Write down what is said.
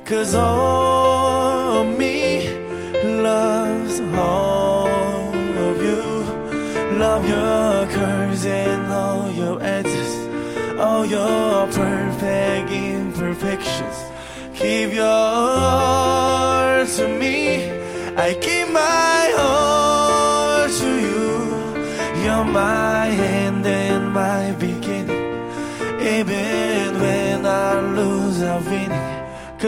'Cause all of me loves all of you. Love your curves and all your edges, all your perfect imperfections. Give your heart to me, I give my heart to you. You're my end and my beginning. Even when I lose, I'm winning.